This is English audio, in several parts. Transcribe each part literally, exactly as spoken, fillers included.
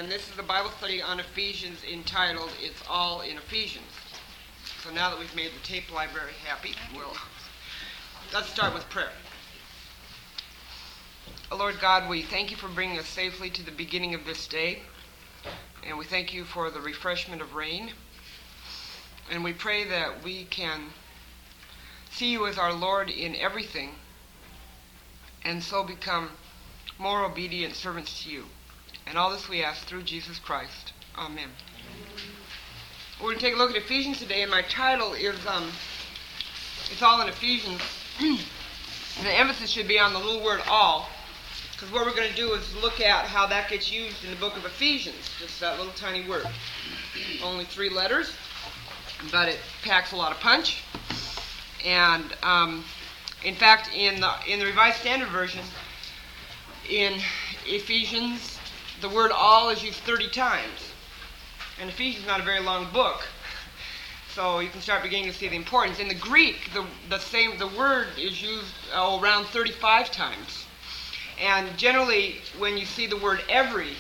and this is a Bible study on Ephesians entitled, It's All in Ephesians. So now that we've made the tape library happy, we'll, let's start with prayer. Oh, Lord God, we thank you for bringing us safely to the beginning of this day, and we thank you for the refreshment of rain, and we pray that we can see you as our Lord in everything, and so become more obedient servants to you. And all this we ask through Jesus Christ. Amen. We're going to take a look at Ephesians today, and my title is, um, it's all in Ephesians. And the emphasis should be on the little word all, because what we're going to do is look at how that gets used in the book of Ephesians, just that little tiny word. Only three letters, but it packs a lot of punch. And um, in fact, in the, in the Revised Standard Version, in Ephesians, the word all is used thirty times. And Ephesians is not a very long book, so you can start beginning to see the importance. In the Greek, the, the same the word is used oh, around thirty-five times. And generally, when you see the word every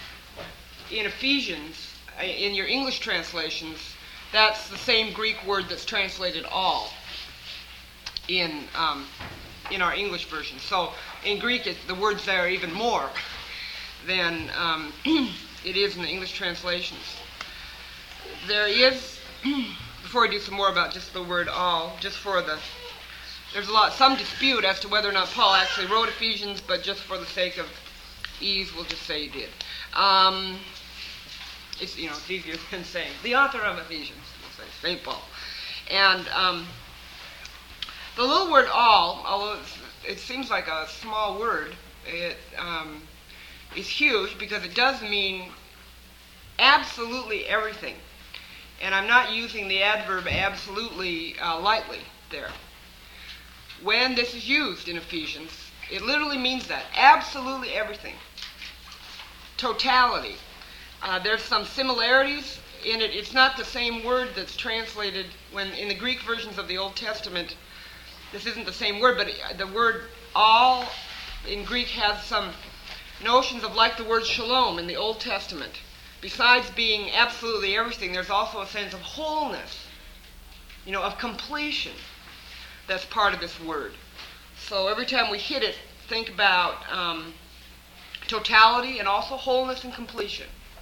in Ephesians, in your English translations, that's the same Greek word that's translated all in um, in our English version. So in Greek, it, the words there are even more than um, it is in the English translations. There is, before I do some more about just the word all, just for the, there's a lot, some dispute as to whether or not Paul actually wrote Ephesians, but just for the sake of ease, we'll just say he did. Um, it's, you know, it's easier than saying the author of Ephesians, we'll say Saint Paul. And um, the little word all, although it's, it seems like a small word, it um, is huge because it does mean absolutely everything. And I'm not using the adverb absolutely uh, lightly there. When this is used in Ephesians, it literally means that. Absolutely everything. Totality. Uh, there's some similarities in it. It's not the same word that's translated when in the Greek versions of the Old Testament. This isn't the same word, but the word all in Greek has some notions of like the word shalom in the Old Testament. Besides being absolutely everything, there's also a sense of wholeness, you know, of completion that's part of this word. So every time we hit it, think about um, totality and also wholeness and completion.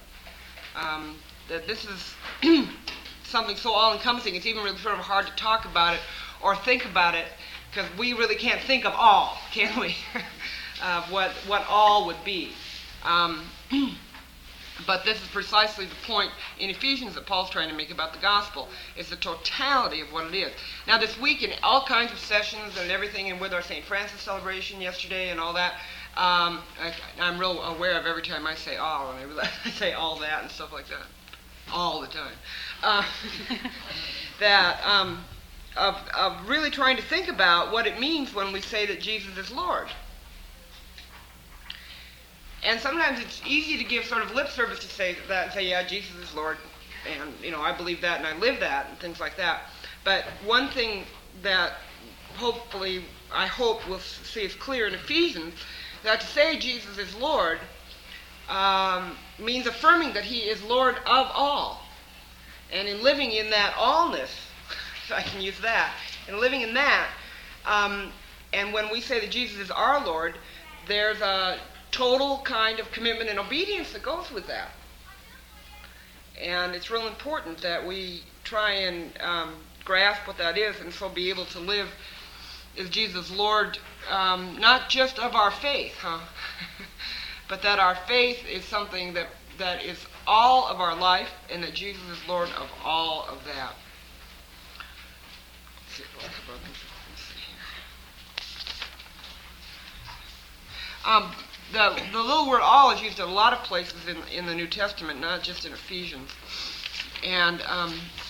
Um, that this is something so all-encompassing, it's even really sort of hard to talk about it or think about it, because we really can't think of all, can we? Of what, what all would be. Um, but this is precisely the point in Ephesians that Paul's trying to make about the gospel, is the totality of what it is. Now this week in all kinds of sessions and everything, and with our Saint Francis celebration yesterday and all that, um, I, I'm real aware of every time I say all, and I, really, I say all that and stuff like that, all the time, uh, that um, of, of really trying to think about what it means when we say that Jesus is Lord. And sometimes it's easy to give sort of lip service to say that and say, yeah, Jesus is Lord, and you know, I believe that and I live that and things like that. But one thing that hopefully, I hope we'll see is clear in Ephesians, that to say Jesus is Lord um, means affirming that he is Lord of all. And in living in that allness, if I can use that, and living in that, um, and when we say that Jesus is our Lord, there's a total kind of commitment and obedience that goes with that. And it's real important that we try and um, grasp what that is, and so be able to live as Jesus Lord, um, not just of our faith, huh? but that our faith is something that, that is all of our life, and that Jesus is Lord of all of that. Let's see, let's see. Um, The, the little word all is used in a lot of places in, in the New Testament, not just in Ephesians. And um,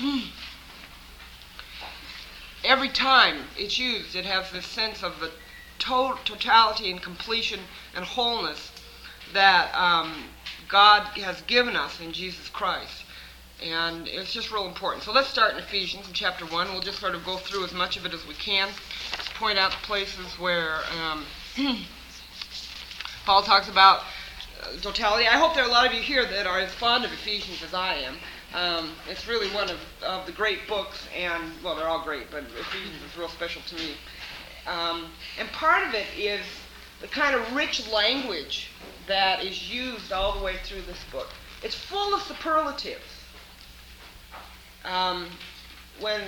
every time it's used, it has this sense of the to- totality and completion and wholeness that um, God has given us in Jesus Christ. And it's just real important. So let's start in Ephesians in chapter one. We'll just sort of go through as much of it as we can, point out the places where Um, Paul talks about totality. I hope there are a lot of you here that are as fond of Ephesians as I am. Um, it's really one of, of the great books, and, well, they're all great, but Ephesians is real special to me. Um, and part of it is the kind of rich language that is used all the way through this book. It's full of superlatives. Um, when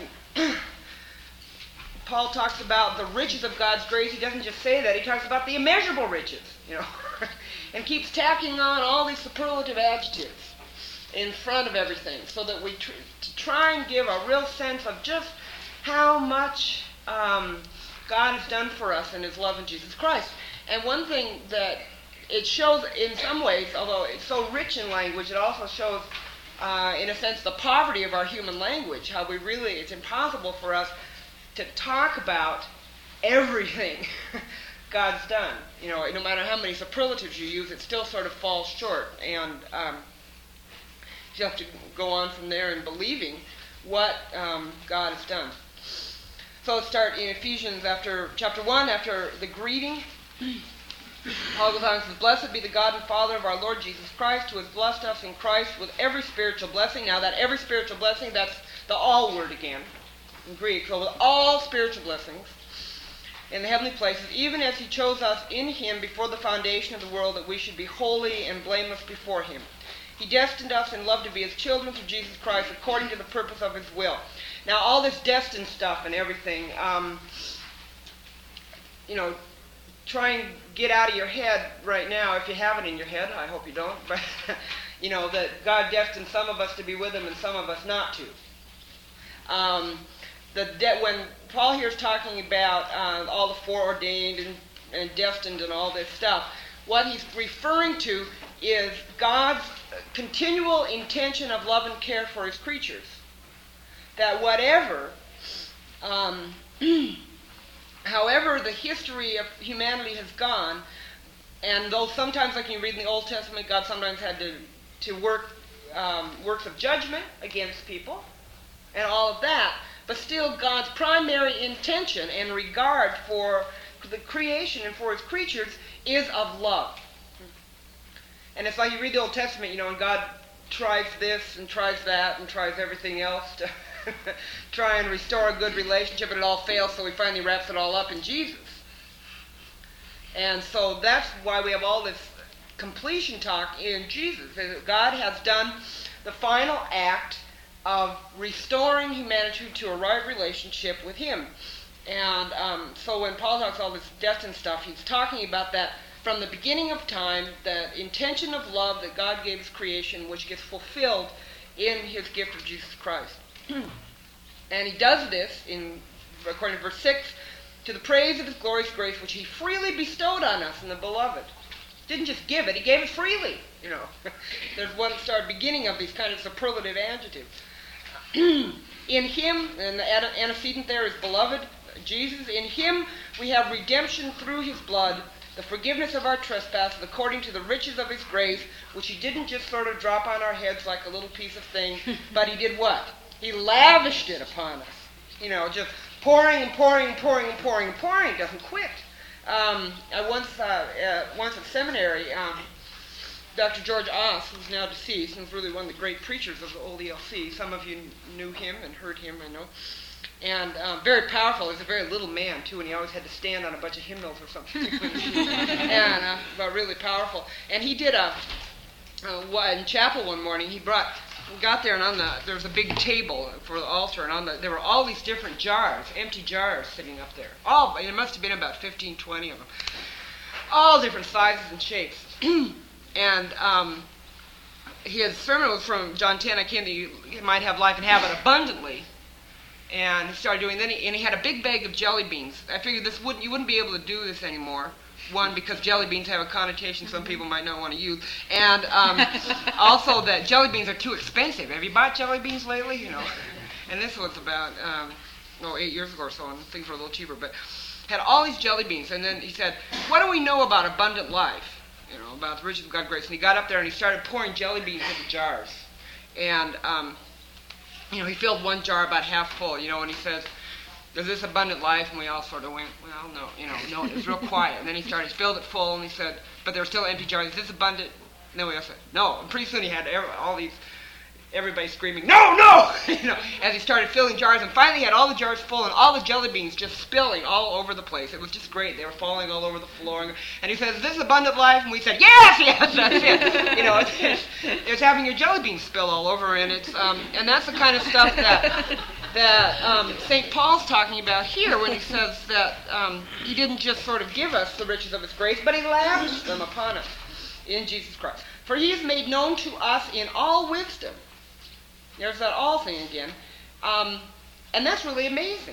Paul talks about the riches of God's grace, he doesn't just say that, he talks about the immeasurable riches, you know, and keeps tacking on all these superlative adjectives in front of everything, so that we tr- to try and give a real sense of just how much um, God has done for us in his love in Jesus Christ. And one thing that it shows in some ways, although it's so rich in language, it also shows, uh, in a sense, the poverty of our human language, how we really, it's impossible for us to talk about everything God's done. You know, no matter how many superlatives you use, it still sort of falls short. And um, you have to go on from there in believing what um, God has done. So let's start in Ephesians after chapter one, after the greeting. Paul goes on and says, "Blessed be the God and Father of our Lord Jesus Christ, who has blessed us in Christ with every spiritual blessing." Now that every spiritual blessing, that's the all word again in Greek. So with all spiritual blessings in the heavenly places, even as he chose us in him before the foundation of the world, that we should be holy and blameless before him. He destined us in love to be his children through Jesus Christ, according to the purpose of his will. Now, all this destined stuff and everything, um, you know, try and get out of your head right now, if you have it in your head. I hope you don't. But, you know, that God destined some of us to be with him and some of us not to. Um, the de- when Paul here is talking about uh, all the foreordained and, and destined and all this stuff, what he's referring to is God's continual intention of love and care for his creatures. That whatever, um, however the history of humanity has gone, and though sometimes, like you read in the Old Testament, God sometimes had to, to work um, works of judgment against people, and all of that, but still God's primary intention and regard for the creation and for his creatures is of love. And it's like you read the Old Testament, you know, and God tries this and tries that and tries everything else to try and restore a good relationship, and it all fails, so he finally wraps it all up in Jesus. And so that's why we have all this completion talk in Jesus. God has done the final act of restoring humanity to a right relationship with him. And um, so when Paul talks all this destined stuff, he's talking about that from the beginning of time, the intention of love that God gave his creation, which gets fulfilled in his gift of Jesus Christ. And he does this, in according to verse six, to the praise of his glorious grace, which he freely bestowed on us in the beloved. Didn't just give it, he gave it freely. You know, there's one start beginning of these kind of superlative adjectives. In him, and the antecedent there is beloved, Jesus. In him we have redemption through his blood, the forgiveness of our trespasses, according to the riches of his grace, which he didn't just sort of drop on our heads like a little piece of thing, but he did what? He lavished it upon us. You know, just pouring and pouring and pouring and pouring and pouring. It doesn't quit. Um, I once, uh, uh, once at seminary, um, Doctor George Oss, who's now deceased, and was really one of the great preachers of the old E L C. Some of you knew him and heard him, I know. And um, very powerful. He was a very little man, too, and he always had to stand on a bunch of hymnals or something. and uh, but really powerful. And he did a, uh, in chapel one morning, he brought, we got there, and on the, there was a big table for the altar, and on the, there were all these different jars, empty jars sitting up there. All, it must have been about fifteen, twenty of them. All different sizes and shapes. and um, his sermon was from John ten, I came that you might have life and have it abundantly. And he started doing, then he, and he had a big bag of jelly beans. I figured this wouldn't, you wouldn't be able to do this anymore. One, because jelly beans have a connotation some people might not want to use. And um, also that jelly beans are too expensive. Have you bought jelly beans lately? You know. And this was about, um, oh, eight years ago or so, and things were a little cheaper. But had all these jelly beans. And then he said, what do we know about abundant life? You know, about the riches of God's grace. And he got up there and he started pouring jelly beans into jars. And, um, you know, he filled one jar about half full, you know, and he says, is this abundant life? And we all sort of went, well, no, you know, no, it was real quiet. And then he started, he filled it full, and he said, but there were still empty jars. Is this abundant? And then we all said, no. And pretty soon he had every, all these, everybody screaming, no, no! you know, as he started filling jars. And finally he had all the jars full, and all the jelly beans just spilling all over the place. It was just great. They were falling all over the floor. And he said, is this abundant life? And we said, yes, yes, that's it. you know, it's, it's, it's having your jelly beans spill all over, and it's, um, and that's the kind of stuff that... that um, Saint Paul's talking about here when he says that um, he didn't just sort of give us the riches of his grace, but he lavished them upon us in Jesus Christ. For he is made known to us in all wisdom. There's that all thing again. Um, and that's really amazing.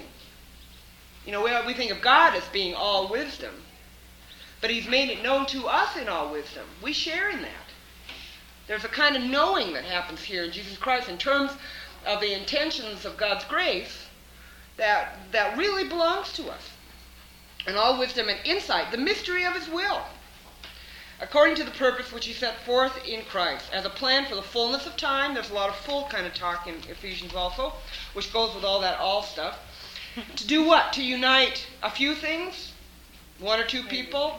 You know, we, we think of God as being all wisdom, but he's made it known to us in all wisdom. We share in that. There's a kind of knowing that happens here in Jesus Christ in terms of the intentions of God's grace that that really belongs to us. And all wisdom and insight, the mystery of his will, according to the purpose which he set forth in Christ, as a plan for the fullness of time. There's a lot of full kind of talk in Ephesians also, which goes with all that all stuff. To do what? To unite a few things? One or two people?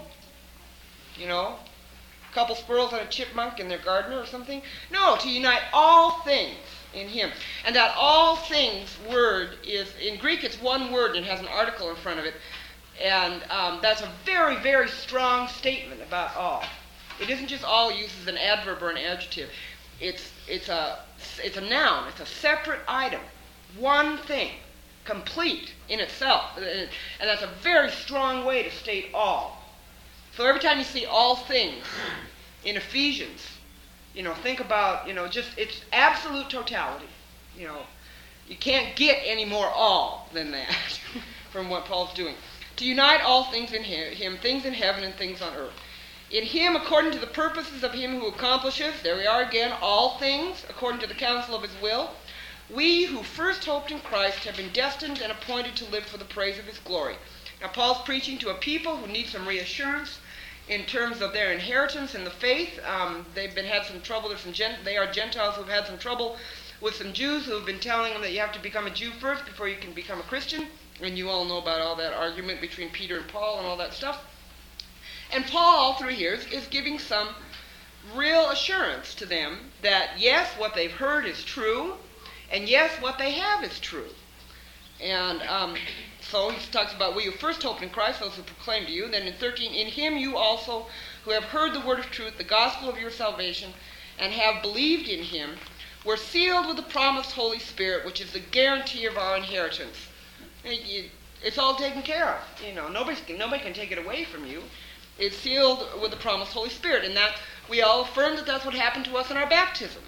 You know? A couple squirrels and a chipmunk in their garden or something? No, to unite all things in him. And that all things word is, in Greek it's one word and it has an article in front of it. And um, that's a very, very strong statement about all. It isn't just all used as an adverb or an adjective. It's, it's, a, it's a noun. It's a separate item. One thing. Complete in itself. And that's a very strong way to state all. So every time you see all things in Ephesians, you know, think about, you know, just, it's absolute totality. You know, you can't get any more all than that from what Paul's doing. To unite all things in him, things in heaven and things on earth. In him, according to the purposes of him who accomplishes, there we are again, all things, according to the counsel of his will, we who first hoped in Christ have been destined and appointed to live for the praise of his glory. Now, Paul's preaching to a people who need some reassurance in terms of their inheritance in the faith. Um, they've been had some trouble. There's some gent- they are Gentiles who've had some trouble with some Jews who have been telling them that you have to become a Jew first before you can become a Christian. And you all know about all that argument between Peter and Paul and all that stuff. And Paul, all through here, is, is giving some real assurance to them that, yes, what they've heard is true, and yes, what they have is true. And um, so he talks about, we who first hoped in Christ, those who proclaim to you. Then in thirteen, in him you also, who have heard the word of truth, the gospel of your salvation, and have believed in him, were sealed with the promised Holy Spirit, which is the guarantee of our inheritance. It's all taken care of. You know, nobody can, nobody can take it away from you. It's sealed with the promised Holy Spirit, and that we all affirm that that's what happened to us in our baptism.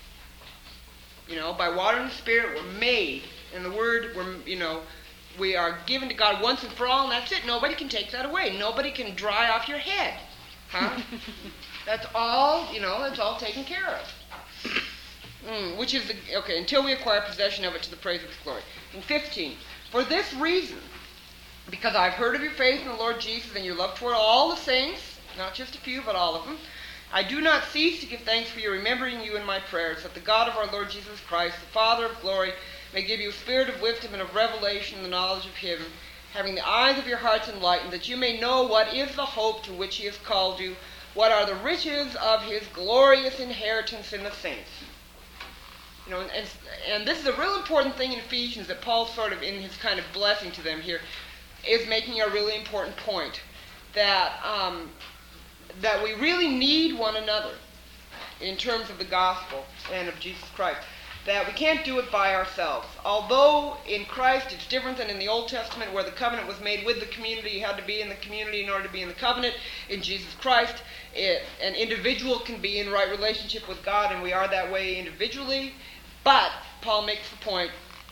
You know, by water and the Spirit, we're made, and the Word, we're, you know, we are given to God once and for all, and that's it. Nobody can take that away. Nobody can dry off your head, huh? That's all. You know, that's all taken care of. Mm, which is the, okay until we acquire possession of it to the praise of His glory. And fifteen. For this reason, because I've heard of your faith in the Lord Jesus and your love toward all the saints, not just a few, but all of them, I do not cease to give thanks for you, remembering you in my prayers, that the God of our Lord Jesus Christ, the Father of glory, may give you a spirit of wisdom and of revelation in the knowledge of him, having the eyes of your hearts enlightened, that you may know what is the hope to which he has called you, what are the riches of his glorious inheritance in the saints. You know, and, and, and this is a real important thing in Ephesians that Paul sort of, in his kind of blessing to them here, is making a really important point, that um, that we really need one another in terms of the gospel and of Jesus Christ. That we can't do it by ourselves. Although in Christ it's different than in the Old Testament, where the covenant was made with the community. You had to be in the community in order to be in the covenant. In Jesus Christ, it, an individual can be in right relationship with God, and we are that way individually. But Paul makes the point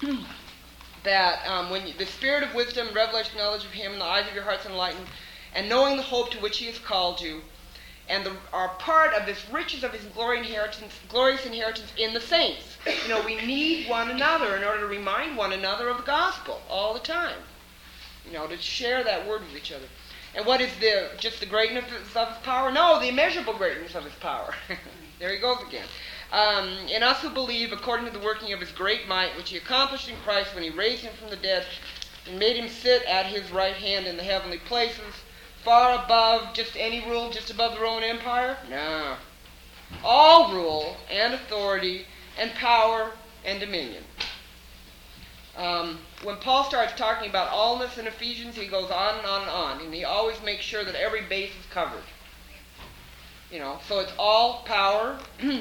that um, when you, the spirit of wisdom, revelation, knowledge of him, and the eyes of your hearts enlightened, and knowing the hope to which he has called you, and the, are part of this riches of his glory inheritance, glorious inheritance in the saints. You know, we need one another in order to remind one another of the gospel all the time. You know, to share that word with each other. And what is the just the greatness of his power? No, the immeasurable greatness of his power. There he goes again. Um, in us who believe, according to the working of his great might, which he accomplished in Christ when he raised him from the dead and made him sit at his right hand in the heavenly places, far above just any rule, just above the Roman Empire? No. All rule and authority and power and dominion. Um, when Paul starts talking about allness in Ephesians, he goes on and on and on, and he always makes sure that every base is covered. You know, so it's all power,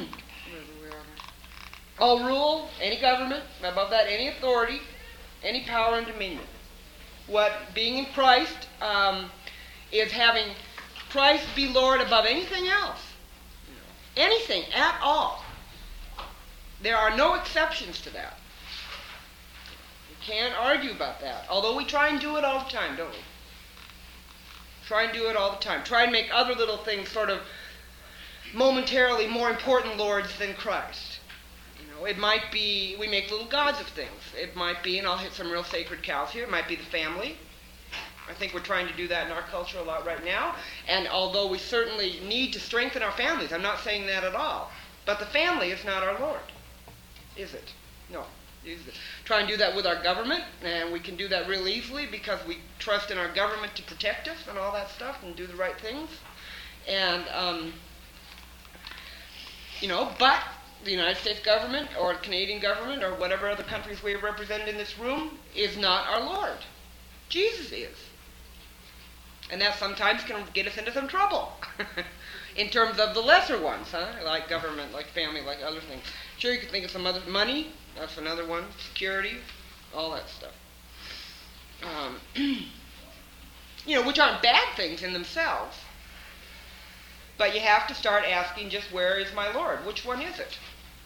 all rule, any government, above that any authority, any power and dominion. What being in Christ um, is having Christ be Lord above anything else. Anything at all. There are no exceptions to that. We can't argue about that. Although we try and do it all the time, don't we? Try and do it all the time. Try and make other little things sort of momentarily more important lords than Christ. You know, it might be, we make little gods of things. It might be, and I'll hit some real sacred cows here, it might be the family. I think we're trying to do that in our culture a lot right now. And although we certainly need to strengthen our families, I'm not saying that at all. But the family is not our Lord. Is it? No. Is it? Try and do that with our government, and we can do that real easily because we trust in our government to protect us and all that stuff and do the right things. And, um, you know, but the United States government or the Canadian government or whatever other countries we have represented in this room is not our Lord. Jesus is. And that sometimes can get us into some trouble in terms of the lesser ones, huh? Like government, like family, like other things. Sure, you can think of some other, money, that's another one, security, all that stuff. Um, you know, which aren't bad things in themselves. But you have to start asking just, where is my Lord? Which one is it?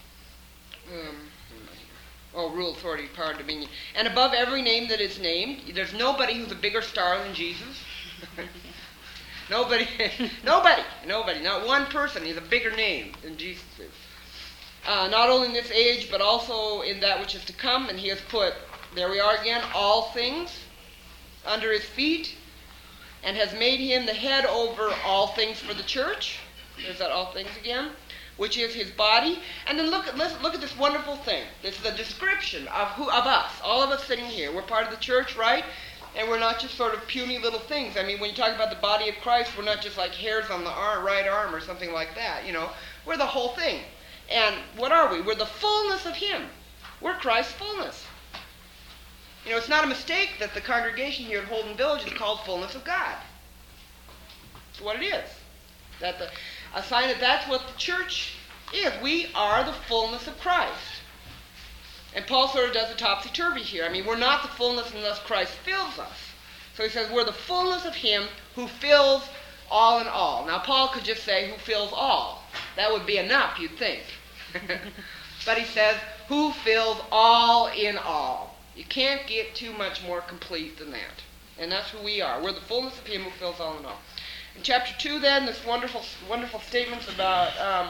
Um, oh, rule, authority, power, and dominion. And above every name that is named, there's nobody who's a bigger star than Jesus. nobody, nobody, nobody, not one person is a bigger name than Jesus is. Uh, not only in this age, but also in that which is to come. And he has put, there we are again, all things under his feet, and has made him the head over all things for the church. There's that all things again, which is his body. And then look at let's look at this wonderful thing. This is a description of who of us, all of us sitting here. We're part of the church, right? And we're not just sort of puny little things. I mean, when you talk about the body of Christ, we're not just like hairs on the arm, right arm or something like that. You know, we're the whole thing. And what are we? We're the fullness of him. We're Christ's fullness. You know, it's not a mistake that the congregation here at Holden Village is called Fullness of God. It's what it is. That the, a sign that that's what the church is. We are the fullness of Christ. And Paul sort of does a topsy-turvy here. I mean, we're not the fullness unless Christ fills us. So he says we're the fullness of him who fills all in all. Now, Paul could just say who fills all. That would be enough, you'd think. But he says who fills all in all. You can't get too much more complete than that. And that's who we are. We're the fullness of him who fills all in all. In chapter two, then, this wonderful wonderful statements about um,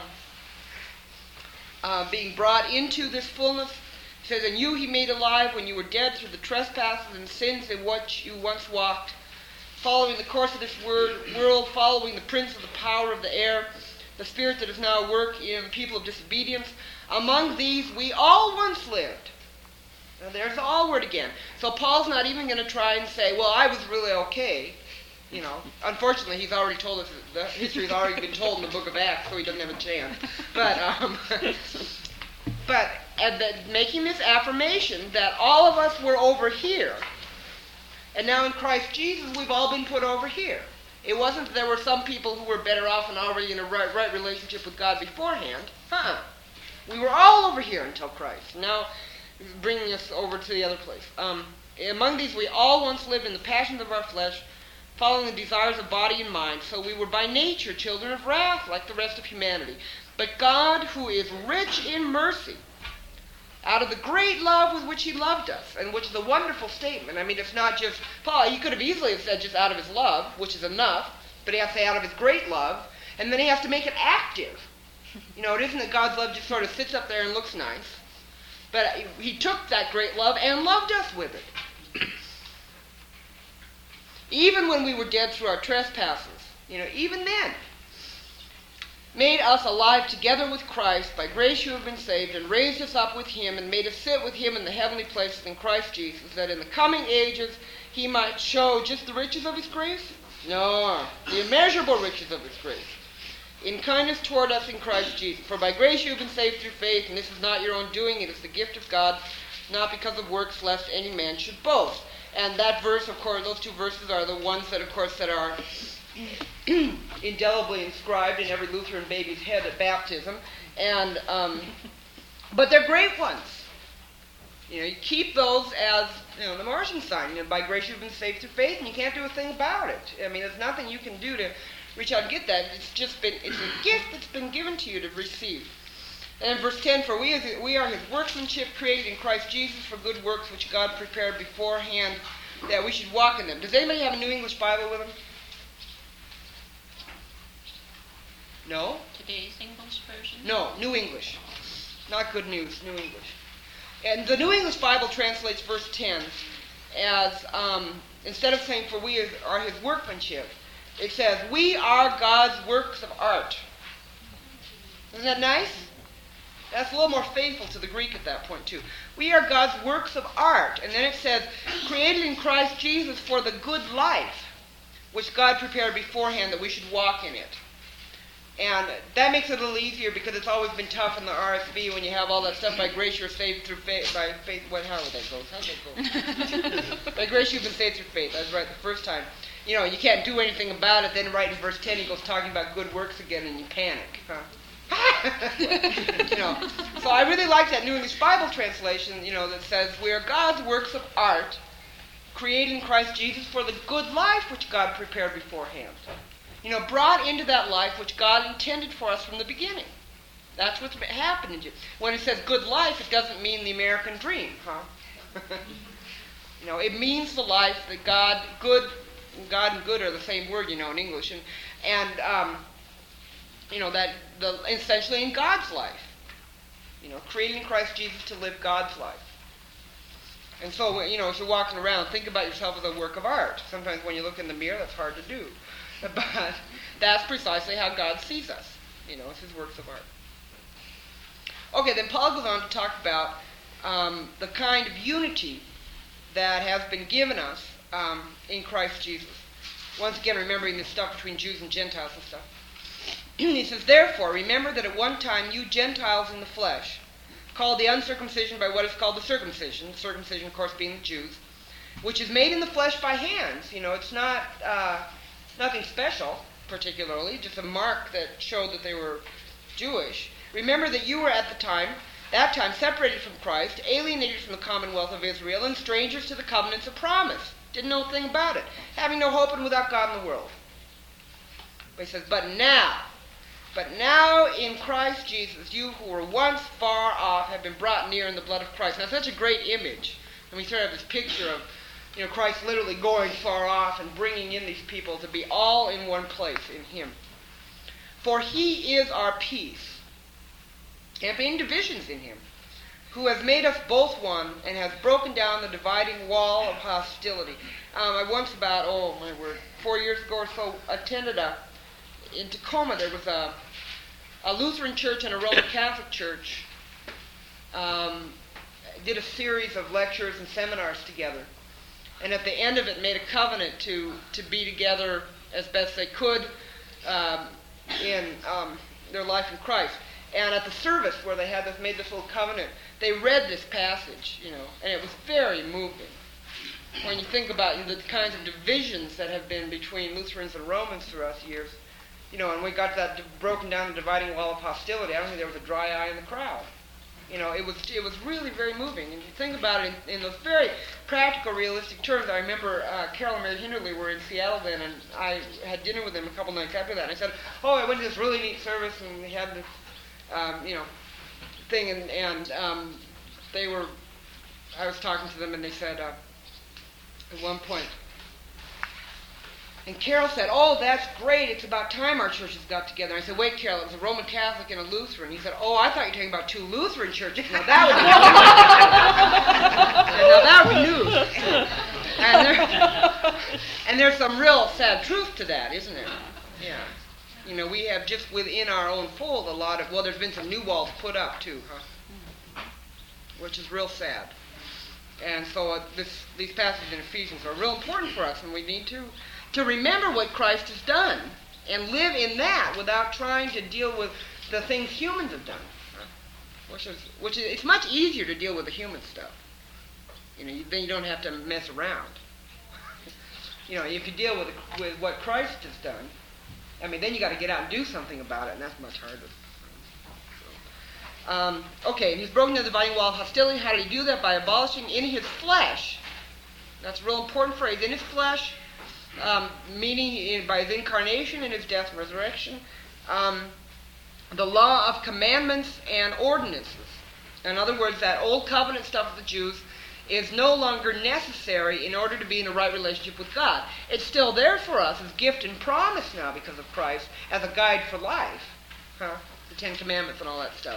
uh, being brought into this fullness. It says, "And you he made alive when you were dead through the trespasses and sins in which you once walked, following the course of this word, world, following the prince of the power of the air, the spirit that is now at work in the people of disobedience. Among these we all once lived." Now there's the all word again. So Paul's not even going to try and say, well, I was really okay. You know, unfortunately, he's already told us, the history's already been told in the book of Acts, so he doesn't have a chance. But, um, but and the, making this affirmation that all of us were over here, and now in Christ Jesus, we've all been put over here. It wasn't that there were some people who were better off and already in a right, right relationship with God beforehand. Uh-uh. We were all over here until Christ. Now, bringing us over to the other place. Um, among these, we all once lived in the passions of our flesh, following the desires of body and mind. So we were by nature children of wrath, like the rest of humanity. But God, who is rich in mercy, out of the great love with which he loved us, and which is a wonderful statement. I mean, it's not just, Paul, he could have easily have said just out of his love, which is enough, but he has to say out of his great love, and then he has to make it active. You know, it isn't that God's love just sort of sits up there and looks nice, but he took that great love and loved us with it. Even when we were dead through our trespasses, you know, even then. made us alive together with Christ. By grace you have been saved, and raised us up with him, and made us sit with him in the heavenly places in Christ Jesus, that in the coming ages he might show just the riches of his grace? No, the immeasurable riches of his grace, in kindness toward us in Christ Jesus. For by grace you have been saved through faith, and this is not your own doing, it is the gift of God, not because of works, lest any man should boast. And that verse, of course, those two verses are the ones that, of course, that are indelibly inscribed in every Lutheran baby's head at baptism. And um, but they're great ones. You know, you keep those as, you know, the Martian sign. You know, by grace you've been saved through faith, and you can't do a thing about it. I mean, there's nothing you can do to reach out and get that. It's just been, it's a gift that's been given to you to receive. And in verse ten, for we, as, we are his workmanship, created in Christ Jesus for good works, which God prepared beforehand that we should walk in them. Does anybody have a New English Bible with them? No? Today's English version? No, New English. Not good news, New English. And the New English Bible translates verse ten as, um, instead of saying, for we are his workmanship, it says, we are God's works of art. Isn't that nice? That's a little more faithful to the Greek at that point, too. We are God's works of art. And then it says, created in Christ Jesus for the good life, which God prepared beforehand that we should walk in it. And that makes it a little easier because it's always been tough in the R S V when you have all that stuff, by grace you're saved through faith, by faith, what, how would that go? How'd that go? By grace you've been saved through faith. I was right the first time. You know, you can't do anything about it. Then right in verse ten he goes talking about good works again and you panic. Huh? You know, so I really like that New English Bible translation, you know, that says, we are God's works of art, created in Christ Jesus for the good life which God prepared beforehand. You know, brought into that life which God intended for us from the beginning. That's what's happened. When it says good life, it doesn't mean the American dream, huh? You know, it means the life that God, good, God and good are the same word, you know, in English. And, and um, you know, that the essentially in God's life. You know, created in Christ Jesus to live God's life. And so, you know, as you're walking around, think about yourself as a work of art. Sometimes when you look in the mirror, that's hard to do. But that's precisely how God sees us. You know, it's his works of art. Okay, then Paul goes on to talk about um, the kind of unity that has been given us um, in Christ Jesus. Once again, remembering this stuff between Jews and Gentiles and stuff. He says, therefore, remember that at one time you Gentiles in the flesh, called the uncircumcision by what is called the circumcision, circumcision, of course, being the Jews, which is made in the flesh by hands. You know, it's not uh, nothing special, particularly, just a mark that showed that they were Jewish. Remember that you were at the time, that time, separated from Christ, alienated from the commonwealth of Israel, and strangers to the covenants of promise. Didn't know a thing about it. Having no hope and without God in the world. But he says, but now, but now in Christ Jesus, you who were once far off have been brought near in the blood of Christ. Now, such a great image. And we sort of have this picture of, you know, Christ literally going far off and bringing in these people to be all in one place in him. For he is our peace, camping divisions in him, who has made us both one and has broken down the dividing wall of hostility. Um, I once about, oh my word, four years ago or so, attended a, in Tacoma, there was a, a Lutheran church and a Roman Catholic church, um, did a series of lectures and seminars together. And at the end of it made a covenant to, to be together as best they could um, in um, their life in Christ. And at the service where they had this, made this little covenant, they read this passage, you know, and it was very moving. When you think about, you know, the kinds of divisions that have been between Lutherans and Romans throughout the years, you know, and we got that broken down the dividing wall of hostility. I don't think there was a dry eye in the crowd. You know, it was it was really very moving. And you think about it in, in those very practical, realistic terms. I remember uh, Carol and Mary Hinderly were in Seattle then, and I had dinner with them a couple nights after that. And I said, oh, I went to this really neat service, and we had this, um, you know, thing, and, and um, they were, I was talking to them, and they said, uh, at one point, and Carol said, oh, that's great. It's about time our churches got together. And I said, wait, Carol, it was a Roman Catholic and a Lutheran. He said, oh, I thought you were talking about two Lutheran churches. Now that would be news. Now that would be news. And, there, and there's some real sad truth to that, isn't there? Yeah. You know, we have just within our own fold a lot of, well, there's been some new walls put up too, huh? Which is real sad. And so uh, this, these passages in Ephesians are real important for us, and we need to, to remember what Christ has done and live in that without trying to deal with the things humans have done. Huh? Which is, which is, it's much easier to deal with the human stuff. You know, you, then you don't have to mess around. You know, if you deal with with what Christ has done, I mean, then you got to get out and do something about it, and that's much harder. Um, okay, and he's broken the dividing wall of hostility. How did he do that? By abolishing in his flesh. That's a real important phrase. In his flesh, um, meaning in, by his incarnation and his death and resurrection, um, the law of commandments and ordinances. In other words, that old covenant stuff of the Jews is no longer necessary in order to be in a right relationship with God. It's still there for us as gift and promise now because of Christ, as a guide for life. Huh? The Ten Commandments and all that stuff.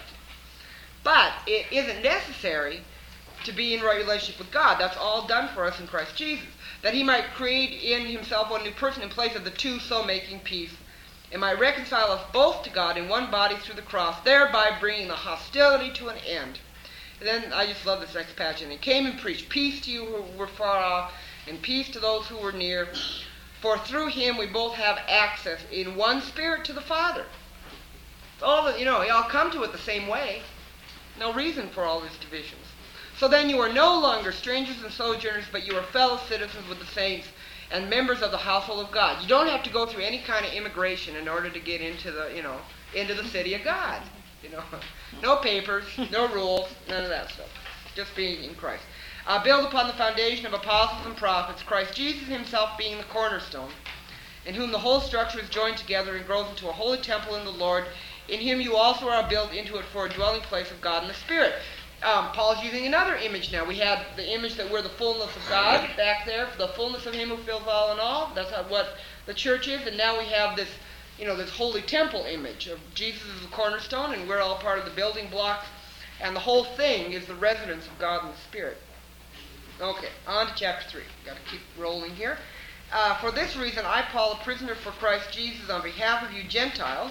But it isn't necessary to be in right relationship with God. That's all done for us in Christ Jesus. That he might create in himself one new person in place of the two, so making peace, and might reconcile us both to God in one body through the cross, thereby bringing the hostility to an end. And then I just love this next passage. And he came and preached peace to you who were far off, and peace to those who were near. For through him we both have access in one spirit to the Father. It's all the, you know, you all come to it the same way. No reason for all these divisions. So then you are no longer strangers and sojourners, but you are fellow citizens with the saints and members of the household of God. You don't have to go through any kind of immigration in order to get into the, you know, into the city of God. You know, no papers, no rules, none of that stuff. Just being in Christ. Uh, build upon the foundation of apostles and prophets, Christ Jesus himself being the cornerstone, in whom the whole structure is joined together and grows into a holy temple in the Lord. In him you also are built into it for a dwelling place of God in the Spirit. Um, Paul's using another image now. We had the image that we're the fullness of God back there, the fullness of him who fills all in all. That's how, what the church is. And now we have this, you know, this holy temple image of Jesus as the cornerstone, and we're all part of the building blocks. And the whole thing is the residence of God in the Spirit. Okay, on to chapter three. Got to keep rolling here. Uh, for this reason, I, Paul, a prisoner for Christ Jesus, on behalf of you Gentiles,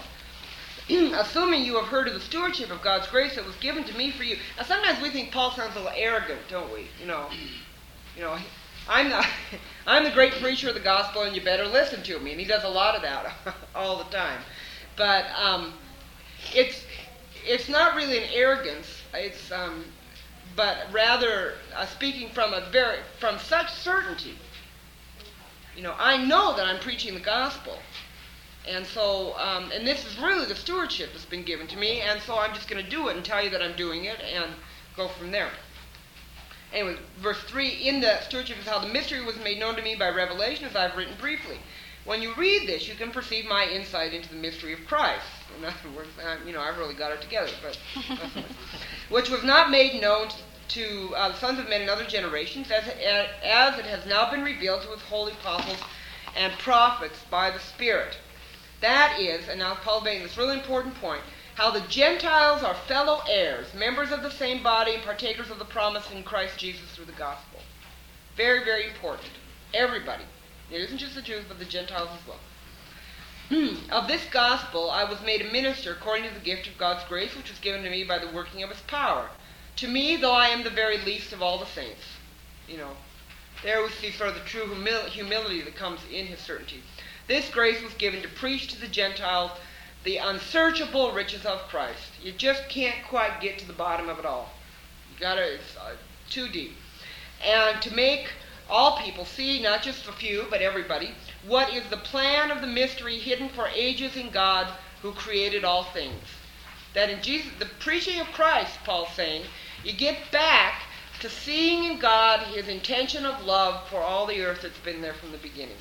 assuming you have heard of the stewardship of God's grace that was given to me for you. Now, sometimes we think Paul sounds a little arrogant, don't we? You know, you know, I'm the, I'm the great preacher of the gospel, and you better listen to me. And he does a lot of that all the time. But um, it's it's not really an arrogance. It's um, but rather uh, speaking from a very from such certainty. You know, I know that I'm preaching the gospel. And so, um, and this is really the stewardship that's been given to me, and so I'm just going to do it and tell you that I'm doing it and go from there. Anyway, verse three, in the stewardship is how the mystery was made known to me by revelation, as I've written briefly. When you read this, you can perceive my insight into the mystery of Christ. In other words, I, you know, I've really got it together, but which was not made known to uh, the sons of men in other generations, as it, as it has now been revealed to his holy apostles and prophets by the Spirit. That is, and now Paul made this really important point, how the Gentiles are fellow heirs, members of the same body, and partakers of the promise in Christ Jesus through the gospel. Very, very important. Everybody. It isn't just the Jews, but the Gentiles as well. Of this gospel I was made a minister according to the gift of God's grace, which was given to me by the working of his power. To me, though I am the very least of all the saints. You know, there we see sort of the true humil- humility that comes in his certainty. This grace was given to preach to the Gentiles the unsearchable riches of Christ. You just can't quite get to the bottom of it all. You gotta, it's uh, too deep. And to make all people see, not just a few, but everybody, what is the plan of the mystery hidden for ages in God who created all things. That in Jesus, the preaching of Christ, Paul's saying, you get back to seeing in God his intention of love for all the earth that's been there from the beginning.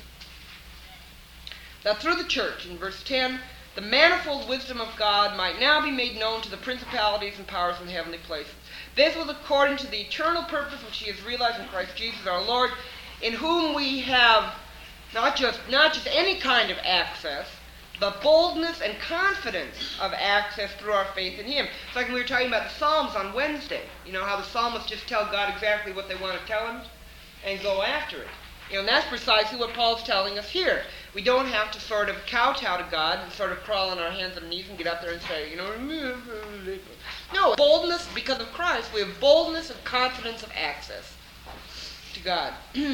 Now through the church, in verse ten, the manifold wisdom of God might now be made known to the principalities and powers in heavenly places. This was according to the eternal purpose which he has realized in Christ Jesus our Lord, in whom we have not just not just any kind of access, but boldness and confidence of access through our faith in him. It's like we were talking about the Psalms on Wednesday. You know how the psalmists just tell God exactly what they want to tell him and go after it. You know, and that's precisely what Paul's telling us here. We don't have to sort of kowtow to God and sort of crawl on our hands and knees and get up there and say, you know, no, boldness because of Christ. We have boldness and confidence of access to God.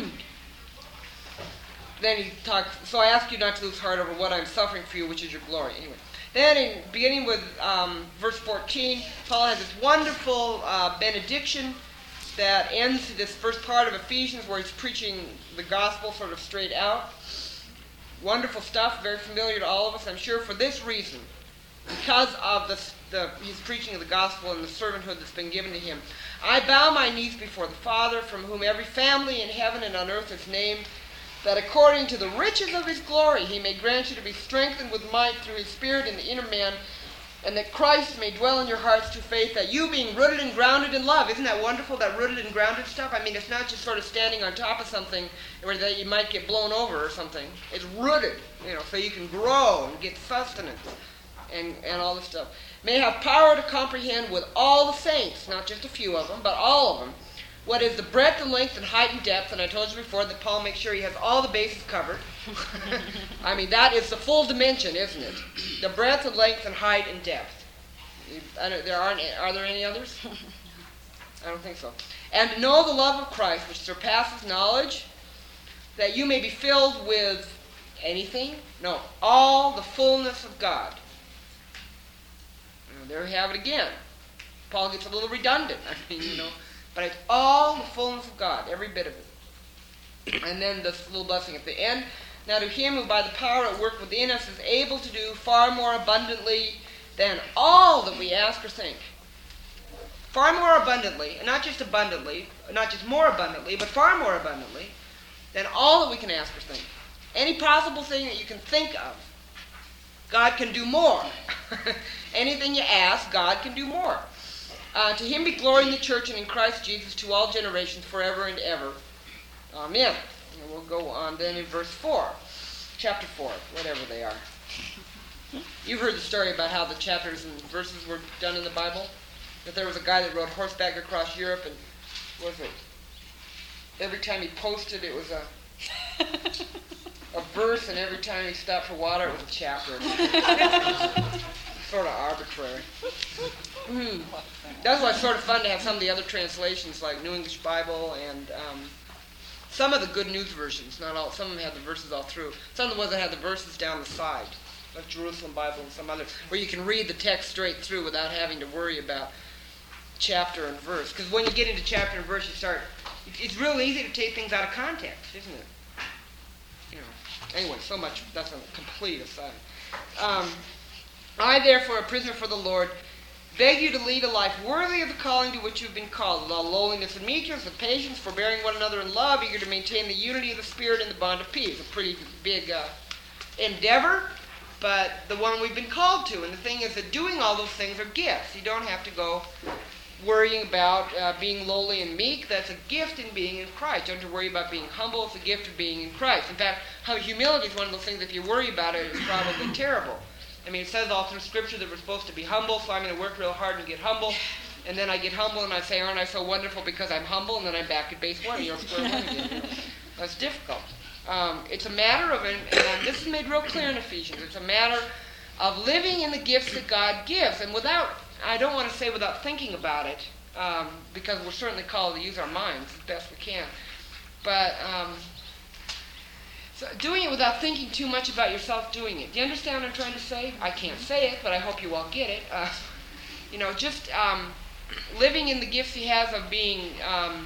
Then he talks, so I ask you not to lose heart over what I'm suffering for you, which is your glory. Anyway. Then, in, beginning with um, verse fourteen, Paul has this wonderful uh, benediction that ends this first part of Ephesians where he's preaching the gospel sort of straight out. Wonderful stuff, very familiar to all of us, I'm sure, for this reason. Because of the, the his preaching of the gospel and the servanthood that's been given to him. I bow my knees before the Father, from whom every family in heaven and on earth is named, that according to the riches of his glory he may grant you to be strengthened with might through his Spirit in the inner man, and that Christ may dwell in your hearts through faith, that you being rooted and grounded in love. Isn't that wonderful, that rooted and grounded stuff? I mean, it's not just sort of standing on top of something where that you might get blown over or something. It's rooted, you know, so you can grow and get sustenance and, and all this stuff. May have power to comprehend with all the saints, not just a few of them, but all of them, what is the breadth and length and height and depth. And I told you before that Paul makes sure he has all the bases covered. I mean, that is the full dimension, isn't it? The breadth and length and height and depth. I don't, there aren't, are there any others? I don't think so. And to know the love of Christ, which surpasses knowledge, that you may be filled with anything? No, all the fullness of God. And there we have it again. Paul gets a little redundant. I mean, you know. But it's all the fullness of God, every bit of it. And then this little blessing at the end. Now to him who by the power at work within us is able to do far more abundantly than all that we ask or think. Far more abundantly, and not just abundantly, not just more abundantly, but far more abundantly than all that we can ask or think. Any possible thing that you can think of, God can do more. Anything you ask, God can do more. Uh, to him be glory in the church and in Christ Jesus to all generations forever and ever. Amen. And we'll go on then in verse four. Chapter four, whatever they are. You've heard the story about how the chapters and verses were done in the Bible? That there was a guy that rode horseback across Europe and, what was it? Every time he posted it was a a verse, and every time he stopped for water it was a chapter. Sort of arbitrary. Mm. That's why it's sort of fun to have some of the other translations, like New English Bible and um, some of the Good News versions. Not all. Some of them had the verses all through. Some of the ones that had the verses down the side, like Jerusalem Bible and some others, where you can read the text straight through without having to worry about chapter and verse. Because when you get into chapter and verse, you start. It's real easy to take things out of context, isn't it? You know. Anyway, so much. That's a complete aside. Um, I, therefore, a prisoner for the Lord, beg you to lead a life worthy of the calling to which you have been called, with all lowliness and meekness, with patience, forbearing one another in love, eager to maintain the unity of the Spirit in the bond of peace. A pretty big uh, endeavor, but the one we've been called to. And the thing is that doing all those things are gifts. You don't have to go worrying about uh, being lowly and meek. That's a gift in being in Christ. You don't have to worry about being humble. It's a gift of being in Christ. In fact, how humility is one of those things, if you worry about it, it's probably terrible. I mean, it says all through Scripture that we're supposed to be humble, so I'm going to work real hard and get humble. And then I get humble and I say, aren't I so wonderful because I'm humble? And then I'm back at base one, you know, square one again. You know. That's difficult. Um, it's a matter of, and, and this is made real clear in Ephesians, it's a matter of living in the gifts that God gives. And without, I don't want to say without thinking about it, um, because we're certainly called to use our minds as best we can. But um, so doing it without thinking too much about yourself doing it. Do you understand what I'm trying to say? I can't say it, but I hope you all get it. Uh, you know, just um, living in the gifts he has of being um,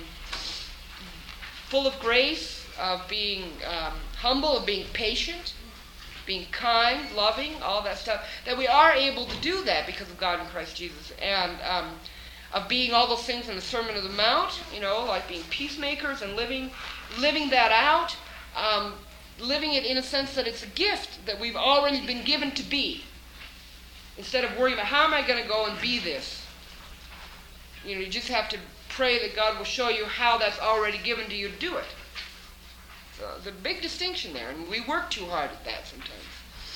full of grace, of being um, humble, of being patient, being kind, loving, all that stuff. That we are able to do that because of God in Christ Jesus. And um, of being all those things in the Sermon on the Mount, you know, like being peacemakers and living, living that out. Um, living it in a sense that it's a gift that we've already been given to be. Instead of worrying about how am I going to go and be this. You know, you just have to pray that God will show you how that's already given to you to do it. So there's a big distinction there, and we work too hard at that sometimes.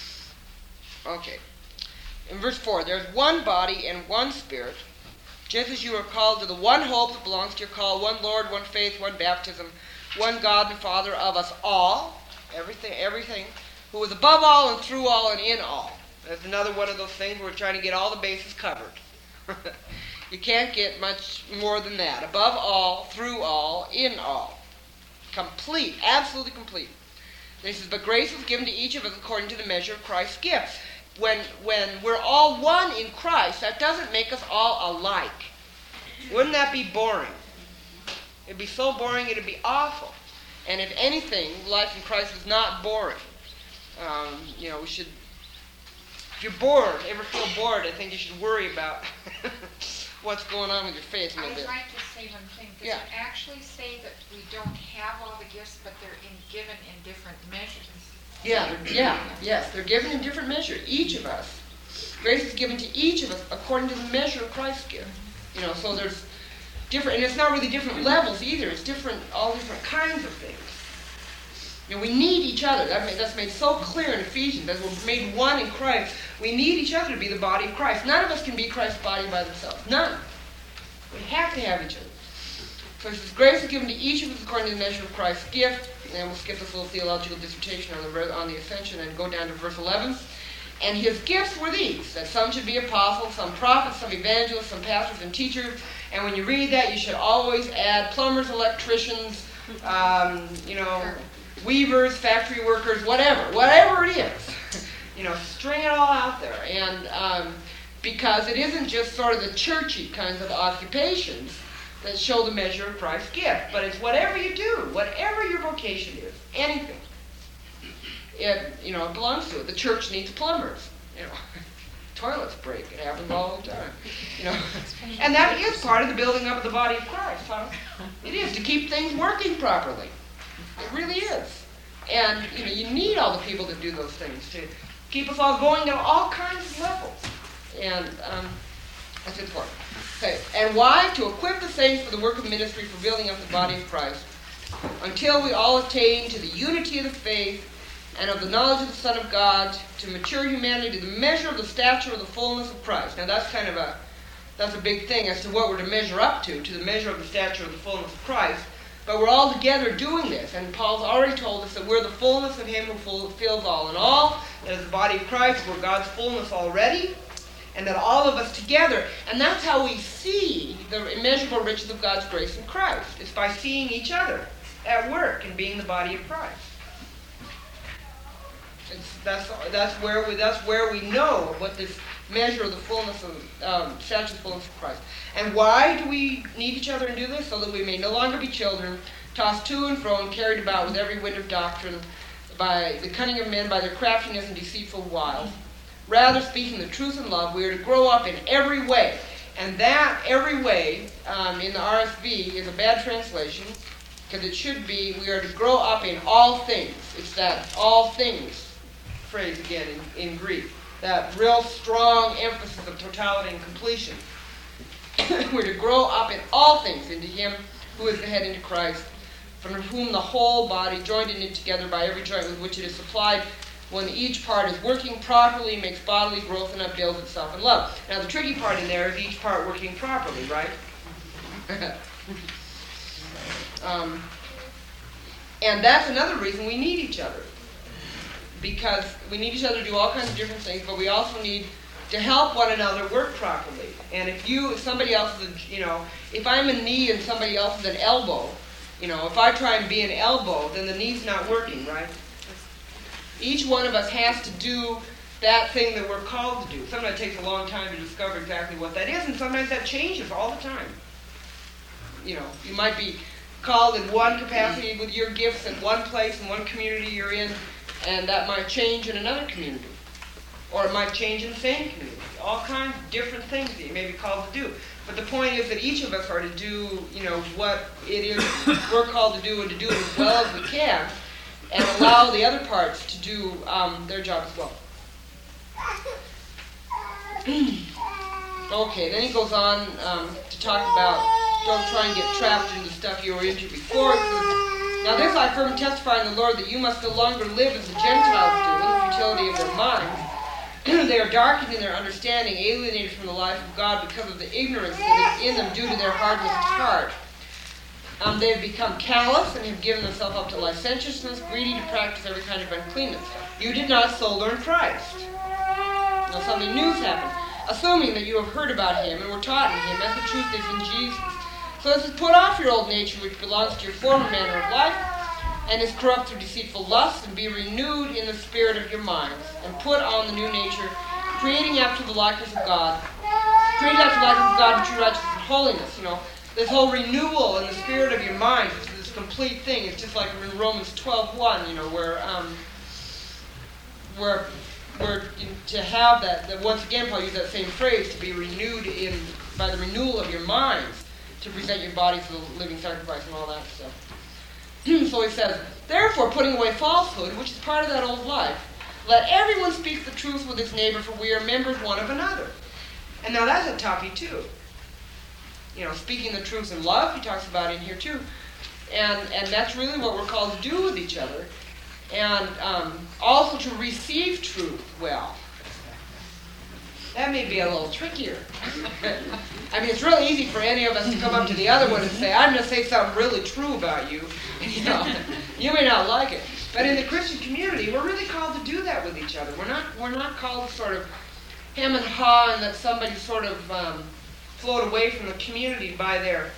Okay. In verse four, there's one body and one Spirit, just as you are called to the one hope that belongs to your call, one Lord, one faith, one baptism, one God and Father of us all, everything, everything, who is above all and through all and in all. That's another one of those things where we're trying to get all the bases covered. You can't get much more than that. Above all, through all, in all. Complete, absolutely complete. And he says, but grace was given to each of us according to the measure of Christ's gift. When, when we're all one in Christ, that doesn't make us all alike. Wouldn't that be boring? It'd be so boring, it'd be awful. And if anything, life in Christ is not boring. Um, you know, we should, if you're bored, ever feel bored, I think you should worry about what's going on with your faith a little bit. I'd like to say one thing. Does Yeah. it actually say that we don't have all the gifts, but they're in, given in different measures? Yeah, they're, yeah, yes, they're given in different measure, each of us. Grace is given to each of us according to the measure of Christ's gift. You know, so there's different, and it's not really different levels either. It's different, all different kinds of things. You know, we need each other. That made, that's made so clear in Ephesians. As we're made one in Christ, we need each other to be the body of Christ. None of us can be Christ's body by themselves. None. We have to have each other. So it says, grace is given to each of us according to the measure of Christ's gift. And we'll skip this little theological dissertation on the, on the ascension and go down to verse eleven. And his gifts were these, that some should be apostles, some prophets, some evangelists, some pastors and teachers. And when you read that, you should always add plumbers, electricians, um, you know, weavers, factory workers, whatever, whatever it is. You know, string it all out there. And um, because it isn't just sort of the churchy kinds of occupations that show the measure of Christ's gift, but it's whatever you do, whatever your vocation is, anything. It, you know, it belongs to it. The church needs plumbers. You know, toilets break. It happens all the time. You know, and that is part of the building up of the body of Christ. Huh? It is to keep things working properly. It really is. And you know, you need all the people that do those things to keep us all going at all kinds of levels. And um, that's important. Okay. And why? To equip the saints for the work of ministry, for building up the body of Christ, until we all attain to the unity of the faith and of the knowledge of the Son of God, to mature humanity to the measure of the stature of the fullness of Christ. Now that's kind of a that's a big thing as to what we're to measure up to, to the measure of the stature of the fullness of Christ. But we're all together doing this, and Paul's already told us that we're the fullness of Him who fulfills all in all. That as the body of Christ, we're God's fullness already, and that all of us together, and that's how we see the immeasurable riches of God's grace in Christ. It's by seeing each other at work and being the body of Christ. It's, that's that's where we that's where we know what this measure of the fullness of um, stature of the fullness of Christ. And why do we need each other and do this? So that we may no longer be children, tossed to and fro and carried about with every wind of doctrine, by the cunning of men, by their craftiness and deceitful wiles. Rather, speaking the truth in love, we are to grow up in every way. And that every way um, in the R S V is a bad translation, because it should be we are to grow up in all things. It's that all things phrase again in, in Greek. That real strong emphasis of totality and completion. We're to grow up in all things into Him who is the head, into Christ, from whom the whole body, joined and knit together by every joint with which it is supplied, when each part is working properly, makes bodily growth and upbuilds itself in love. Now the tricky part in there is each part working properly, right? um, and that's another reason we need each other. Because we need each other to do all kinds of different things, but we also need to help one another work properly. And if you, if somebody else is, a, you know, if I'm a knee and somebody else is an elbow, you know, if I try and be an elbow, then the knee's not working, right? Each one of us has to do that thing that we're called to do. Sometimes it takes a long time to discover exactly what that is, and sometimes that changes all the time. You know, you might be called in one capacity with your gifts in one place, in one community you're in, and that might change in another community. Or it might change in the same community. All kinds of different things that you may be called to do. But the point is that each of us are to do, you know, what it is we're called to do, and to do it as well as we can, and allow the other parts to do um, their job as well. Okay, then he goes on um, to talk about don't try and get trapped into the stuff you were into before. Now this I firmly testify in the Lord, that you must no longer live as the Gentiles do, in the futility of their minds. They are darkened in their understanding, alienated from the life of God because of the ignorance that is in them due to their hardness of heart. Um, they have become callous and have given themselves up to licentiousness, greedy to practice every kind of uncleanness. You did not so learn Christ. Now something new's happened. Assuming that you have heard about him and were taught in him, as the truth is in Jesus. So as to put off your old nature, which belongs to your former manner of life, and is corrupt through deceitful lusts, and be renewed in the spirit of your minds, and put on the new nature, creating after the likeness of God, created after the likeness of God in true righteousness and holiness. You know, this whole renewal in the spirit of your mind is this complete thing. It's just like in Romans twelve one, you know, where um, where where to have that, that once again Paul used that same phrase, to be renewed in by the renewal of your minds, to present your body for the living sacrifice and all that stuff. So he says, therefore, putting away falsehood, which is part of that old life, let everyone speak the truth with his neighbor, for we are members one of another. And now that's a toughie too. You know, speaking the truth in love, he talks about in here too. And and that's really what we're called to do with each other. And um, also to receive truth well. That may be a little trickier. I mean, it's really easy for any of us to come up to the other one and say, I'm going to say something really true about you. You know, you may not like it. But in the Christian community, we're really called to do that with each other. We're not we're not called to sort of hem and haw and let somebody sort of um, float away from the community by their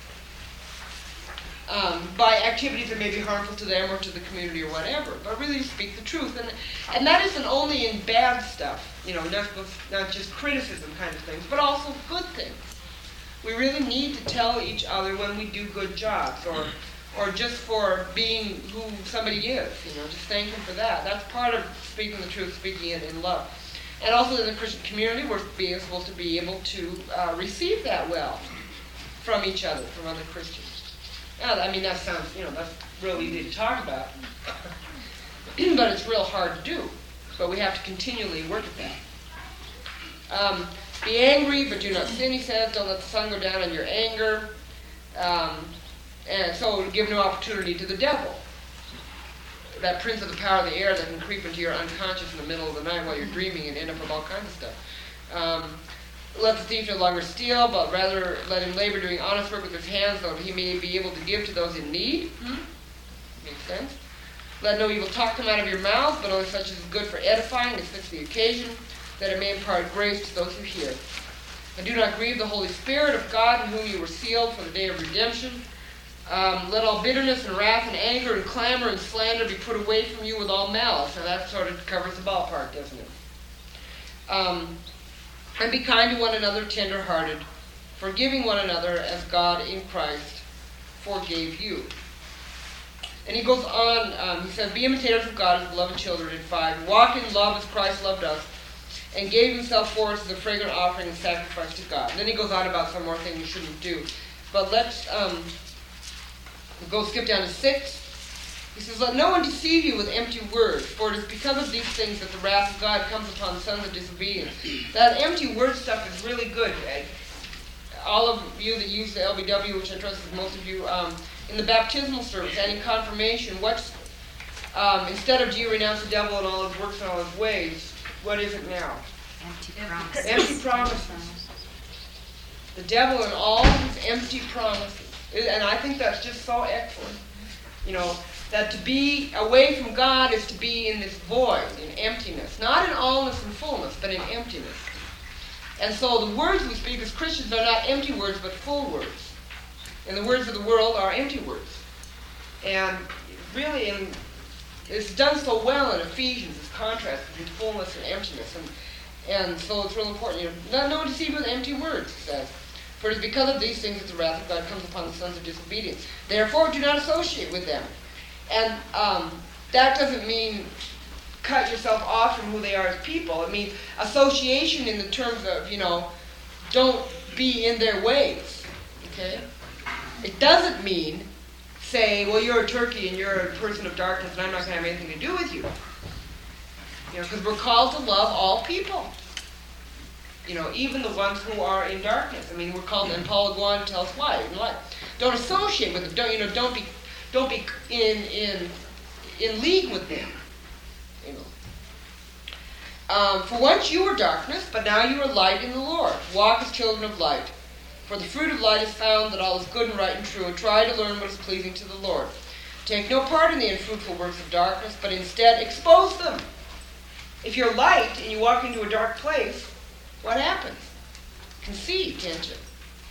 um, by activities that may be harmful to them or to the community or whatever. But really speak the truth. And and that isn't only in bad stuff, you know, not, not just criticism kind of things, but also good things. We really need to tell each other when we do good jobs, or or just for being who somebody is, you know, just thank them for that. That's part of speaking the truth, speaking it in love. And also in the Christian community, we're being supposed to be able to uh, receive that well from each other, from other Christians. Now, I mean, that sounds, you know, that's real easy to talk about, but it's real hard to do. But we have to continually work at that. Um, be angry, but do not sin, he says. Don't let the sun go down on your anger. Um, and so give no opportunity to the devil, that prince of the power of the air that can creep into your unconscious in the middle of the night while you're dreaming and end up with all kinds of stuff. Um, let the thief no longer steal, but rather let him labor doing honest work with his hands, so that he may be able to give to those in need. Hmm? Makes sense. Let no evil talk come out of your mouth, but only such as is good for edifying, as fits the occasion, that it may impart grace to those who hear. And do not grieve the Holy Spirit of God, in whom you were sealed for the day of redemption. Um, let all bitterness and wrath and anger and clamor and slander be put away from you with all malice. Now that sort of covers the ballpark, doesn't it? Um, and be kind to one another, tender-hearted, forgiving one another as God in Christ forgave you. And he goes on, um, he says, be imitators of God as beloved children in five. Walk in love as Christ loved us and gave himself for us as a fragrant offering and sacrifice to God. And then he goes on about some more things we shouldn't do. But let's um, go skip down to six. He says, let no one deceive you with empty words, for it is because of these things that the wrath of God comes upon the sons of disobedience. That empty word stuff is really good. All of you that use the L B W, which I trust is most of you, um, in the baptismal service and in confirmation, what's, um, instead of do you renounce the devil and all his works and all his ways, what is it now? Empty promises. Empty promises. The devil and all his empty promises. And I think that's just so excellent. You know, that to be away from God is to be in this void, in emptiness. Not in allness and fullness, but in emptiness. And so the words we speak as Christians are not empty words, but full words. And the words of the world are empty words. And really, in, it's done so well in Ephesians, this contrast between fullness and emptiness. And, and so it's real important. You know, not no one deceived with empty words, he says. For it is because of these things that the wrath of God comes upon the sons of disobedience. Therefore, do not associate with them. And um, that doesn't mean cut yourself off from who they are as people. It means association in the terms of, you know, don't be in their ways. Okay? It doesn't mean say, well, you're a turkey and you're a person of darkness and I'm not going to have anything to do with you. You know, because we're called to love all people. You know, even the ones who are in darkness. I mean, we're called, and Paul will go on to tell us why. Don't associate with them. Don't, you know, don't be, don't be in in in league with them. You know. Um, for once you were darkness, but now you are light in the Lord. Walk as children of light. For the fruit of light is found that all is good and right and true, and try to learn what is pleasing to the Lord. Take no part in the unfruitful works of darkness, but instead expose them. If you're light and you walk into a dark place, what happens? You can see, can't you?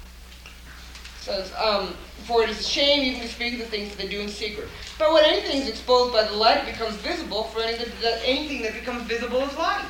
It says, um, for it is a shame even to speak of the things that they do in secret. But when anything is exposed by the light, it becomes visible, for anything that, anything that becomes visible is light.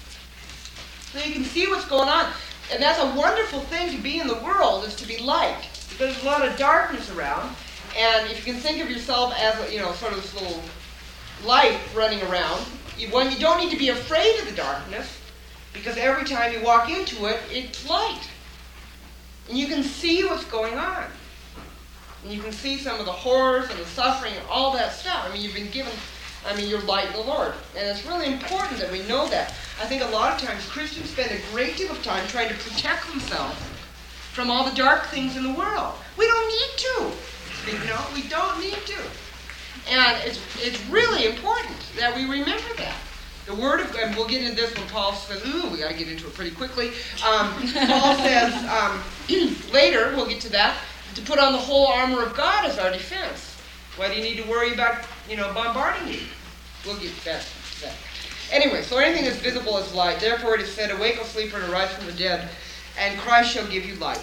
So you can see what's going on. And that's a wonderful thing to be in the world, is to be light. Because there's a lot of darkness around. And if you can think of yourself as, a, you know, sort of this little light running around, you, one, you don't need to be afraid of the darkness, because every time you walk into it, it's light. And you can see what's going on. And you can see some of the horrors and the suffering and all that stuff. I mean, you've been given, I mean, you're light in the Lord. And it's really important that we know that. I think a lot of times Christians spend a great deal of time trying to protect themselves from all the dark things in the world. We don't need to. You know, we don't need to. And it's it's really important that we remember that. The Word of God, and we'll get into this when Paul says, ooh, we got to get into it pretty quickly. Um, Paul says um, later, we'll get to that, to put on the whole armor of God as our defense. Why do you need to worry about, you know, bombarding you? We'll get back to that. Anyway, so anything that's visible is light. Therefore it is said, awake, O sleeper, and arise from the dead, and Christ shall give you light.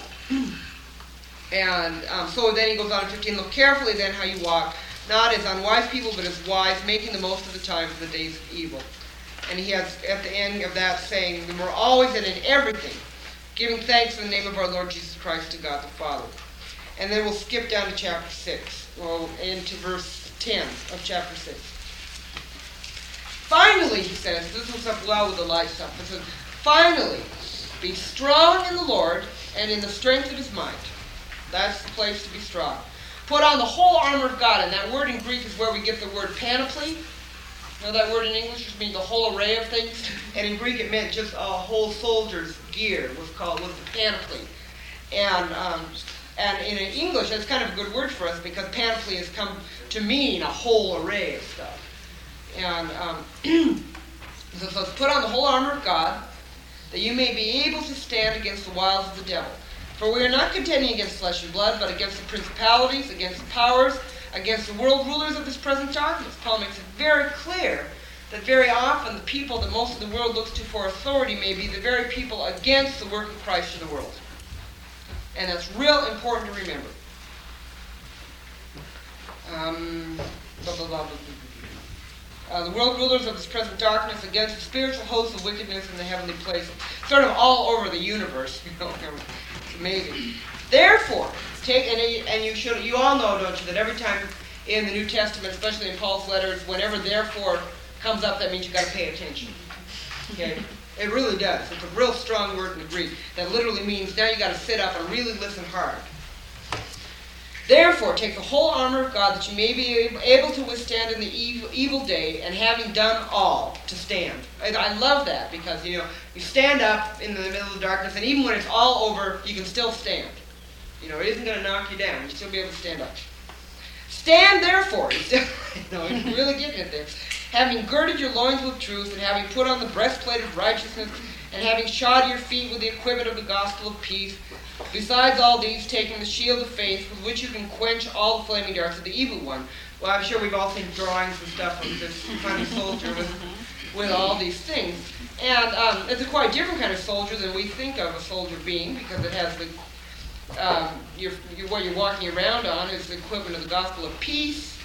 And um, so then he goes on in fifteen, look carefully then how you walk, not as unwise people, but as wise, making the most of the time for the days of evil. And he has at the end of that saying, we're always and in everything, giving thanks in the name of our Lord Jesus Christ to God the Father. And then we'll skip down to chapter six, well, into verse ten of chapter six. Finally, he says, this was up well with the light stuff, it says, finally, be strong in the Lord and in the strength of his might. That's the place to be strong. Put on the whole armor of God, and that word in Greek is where we get the word panoply. You know that word in English just means the whole array of things? And in Greek it meant just a whole soldier's gear was called, was the panoply. And um, and in English, that's kind of a good word for us, because panoply has come to mean a whole array of stuff. And um, so, so put on the whole armor of God, that you may be able to stand against the wiles of the devil. For we are not contending against flesh and blood, but against the principalities, against the powers, against the world rulers of this present darkness. Paul makes it very clear that very often the people that most of the world looks to for authority may be the very people against the work of Christ in the world. And that's real important to remember. Um, blah, blah, blah, blah, blah. Uh, the world rulers of this present darkness against the spiritual hosts of wickedness in the heavenly places. Sort of all over the universe, you know. It's amazing. Therefore, take and, and you should you all know, don't you, that every time in the New Testament, especially in Paul's letters, whenever therefore comes up, that means you got to pay attention. Okay, it really does. It's a real strong word in the Greek that literally means now you got to sit up and really listen hard. Therefore, take the whole armor of God, that you may be able to withstand in the evil, evil day, and having done all, to stand. I, I love that, because, you know, you stand up in the middle of the darkness, and even when it's all over, you can still stand. You know, it isn't going to knock you down. You'll still be able to stand up. Stand, therefore. You know, you're really getting it there. Having girded your loins with truth, and having put on the breastplate of righteousness, and having shod your feet with the equipment of the gospel of peace, besides all these, taking the shield of faith, with which you can quench all the flaming darts of the evil one. Well, I'm sure we've all seen drawings and stuff of this funny soldier with, with all these things. And um, it's a quite different kind of soldier than we think of a soldier being, because it has the, um, your, your, what you're walking around on is the equivalent of the gospel of peace.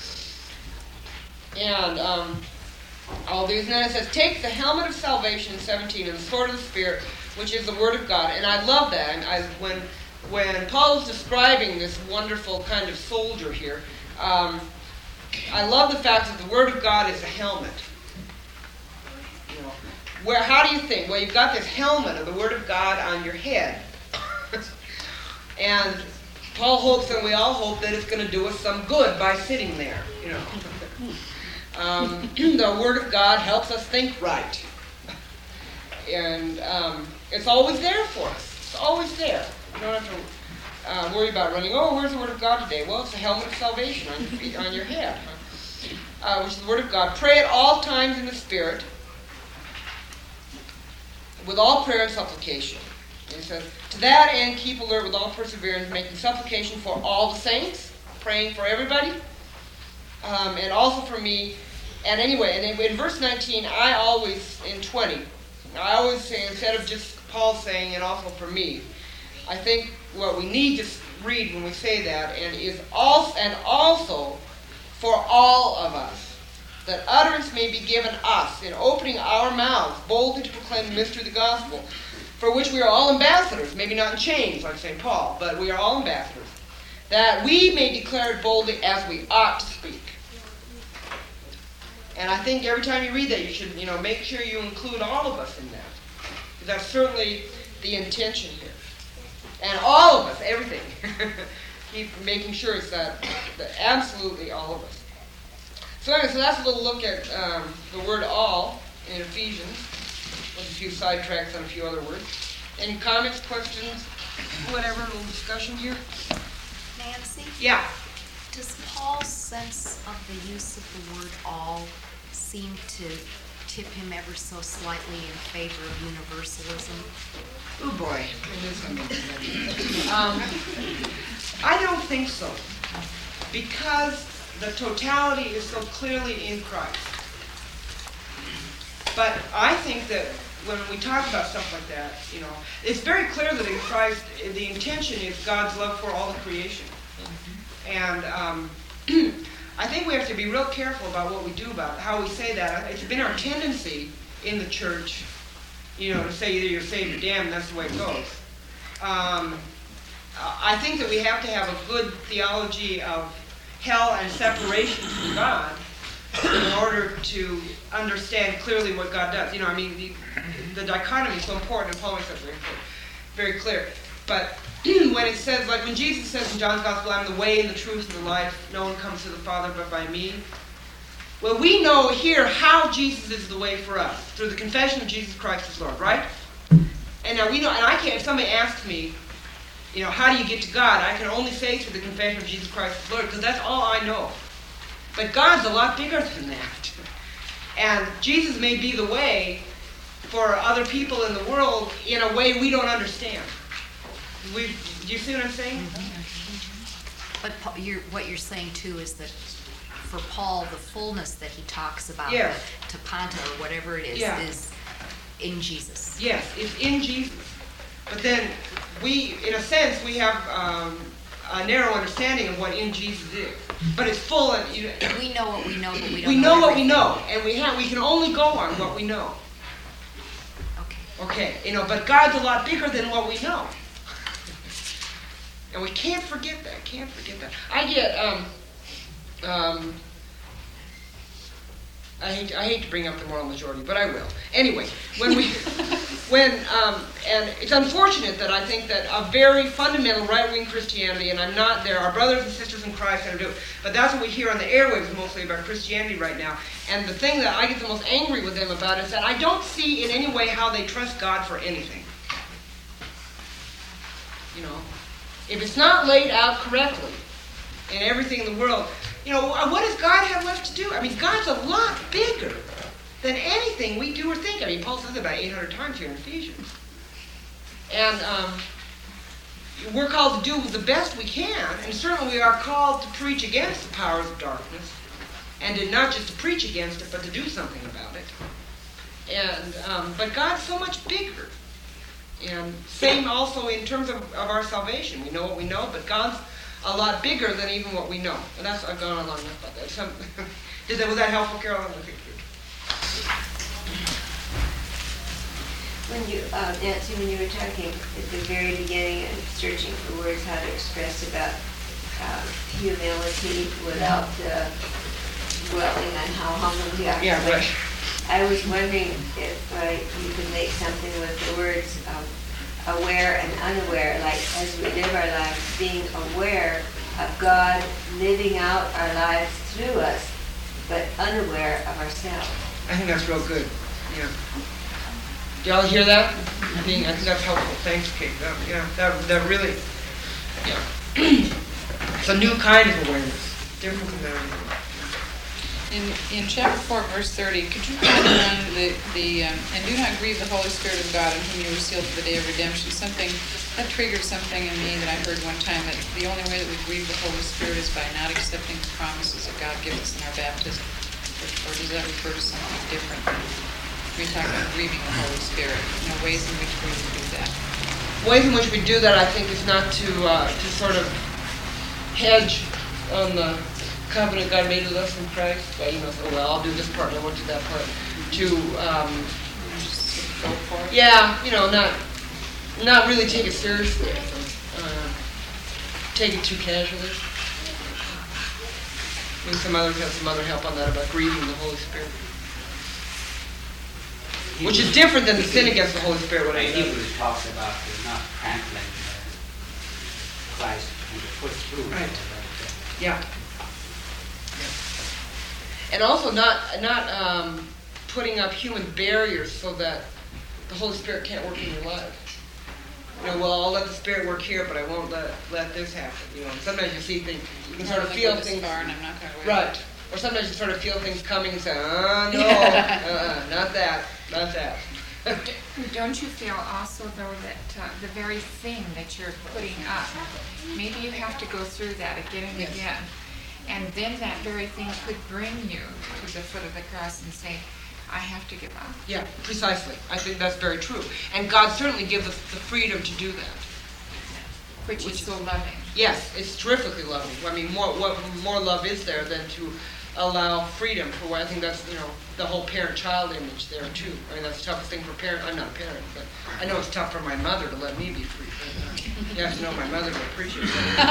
And um, all these. And then it says, take the helmet of salvation in seventeen, and the sword of the Spirit, which is the Word of God. And I love that. And I, when when Paul is describing this wonderful kind of soldier here, um, I love the fact that the Word of God is a helmet. You know, where? How do you think? Well, you've got this helmet of the Word of God on your head. And Paul hopes, and we all hope, that it's going to do us some good by sitting there. You know, um, the Word of God helps us think right. And um, it's always there for us. It's always there. You don't have to uh, worry about running, oh, where's the Word of God today? Well, it's the helmet of salvation on your feet, on your head, uh, which is the Word of God. Pray at all times in the Spirit, with all prayer and supplication. It says, to that end keep alert with all perseverance, making supplication for all the saints, praying for everybody, um, and also for me. And anyway, and in, in verse nineteen, I always, in twenty, I always say, instead of just Paul saying, and also for me, I think what we need to read when we say that, and is also, and also for all of us, that utterance may be given us in opening our mouths boldly to proclaim the mystery of the gospel, for which we are all ambassadors, maybe not in chains like Saint Paul, but we are all ambassadors, that we may declare it boldly as we ought to speak. And I think every time you read that, you should, you know, make sure you include all of us in that. That's certainly the intention here. And all of us, everything. Keep making sure it's that, that absolutely all of us. So anyway, so that's a little look at um, the word all in Ephesians, with a few sidetracks on a few other words. Any comments, questions, whatever, a little discussion here? Nancy? Yeah. Does Paul's sense of the use of the word all seem to tip him ever so slightly in favor of universalism? Oh boy. Um, I don't think so. Because the totality is so clearly in Christ. But I think that when we talk about stuff like that, you know, it's very clear that in Christ the intention is God's love for all the creation. And um, I think we have to be real careful about what we do about it, how we say that. It's been our tendency in the church, you know, to say either you're saved or damned, that's the way it goes. Um, I think that we have to have a good theology of hell and separation from God in order to understand clearly what God does. You know, I mean, the, the dichotomy is so important, and Paul makes that very, very clear. But when it says, like when Jesus says in John's Gospel, I'm the way and the truth and the life, no one comes to the Father but by me. Well, we know here how Jesus is the way for us, through the confession of Jesus Christ as Lord, right? And now we know, and I can't, if somebody asks me, you know, how do you get to God? I can only say through the confession of Jesus Christ as Lord, because that's all I know. But God's a lot bigger than that. And Jesus may be the way for other people in the world in a way we don't understand. We, do you see what I'm saying? But Pa- you're, what you're saying too is that for Paul, the fullness that he talks about, Yes. the tapanta or whatever it is, Yeah. is in Jesus. Yes, it's in Jesus. But then we, in a sense, we have um, a narrow understanding of what in Jesus is. But it's full and you know, We know what we know, but we don't we know know what we everything. know, and we have we can only go on what we know. Okay. Okay, you know, but God's a lot bigger than what we know. And we can't forget that, can't forget that. I get, um, um, I hate, I hate to bring up the moral majority, but I will. Anyway, when we, when, um, and it's unfortunate that I think that a very fundamental right-wing Christianity, and I'm not, there are brothers and sisters in Christ that are doing, but that's what we hear on the airwaves mostly about Christianity right now. And the thing that I get the most angry with them about is that I don't see in any way how they trust God for anything. You know? If it's not laid out correctly in everything in the world, you know, what does God have left to do? I mean, God's a lot bigger than anything we do or think. I mean, Paul says it about eight hundred times here in Ephesians. And um, we're called to do the best we can, and certainly we are called to preach against the powers of darkness, and to not just to preach against it, but to do something about it. And um, but God's so much bigger. And same also in terms of, of our salvation. We know what we know, but God's a lot bigger than even what we know. And that's, I've gone on long enough about that. Some, did that was that helpful, Carol? Okay, good. When you, uh, Nancy, when you were talking at the very beginning and searching for words how to express about uh, humility without uh, dwelling on how humble we are. Yeah, right. I was wondering if uh, you could make something with the words um, aware and unaware, like as we live our lives, being aware of God living out our lives through us, but unaware of ourselves. I think that's real good. Yeah. Do y'all hear that? I think, I think that's helpful. Thanks, Kate. That, yeah, that, that really, yeah. It's a new kind of awareness. Different than that. In, in chapter four, verse thirty, could you comment on the, the um, and do not grieve the Holy Spirit of God in whom you were sealed for the day of redemption? Something, that triggered something in me that I heard one time, that the only way that we grieve the Holy Spirit is by not accepting the promises that God gives us in our baptism. Or, or does that refer to something different? We're talking about grieving the Holy Spirit. You know, ways in which we would do that. Ways in which we do that, I think, is not to uh, to sort of hedge on the covenant God made with us in Christ. But, you know, so, well, I'll do this part and I won't do that part. To, um, Just go for it. yeah, you know, not not really take it seriously. Uh, take it too casually. Maybe some others have some other help on that about grieving the Holy Spirit. Which is different than the sin against the Holy Spirit. What I Right, mean. Hebrews talks about uh, not trampling uh, Christ underfoot through. Right. Yeah. And also not not um, putting up human barriers so that the Holy Spirit can't work in your life. You know, well, I'll let the Spirit work here, but I won't let let this happen. You know, sometimes you see things, you can sort of feel things. Far and I'm not going to Right. Or sometimes you sort of feel things coming and say, oh, no, uh-uh, not that, not that. Don't you feel also, though, that uh, the very thing that you're putting up, maybe you have to go through that again and Yes. again, and then that very thing could bring you to the foot of the cross and say, I have to give up. Yeah, precisely. I think that's very true. And God certainly gives us the freedom to do that. Which, Which is so loving. Yes, it's terrifically loving. I mean, more what more love is there than to allow freedom for what I think that's, you know, the whole parent-child image there too. I mean, that's the toughest thing for a parent. I'm not a parent, but I know it's tough for my mother to let me be free. But, uh, you have to know my mother to appreciate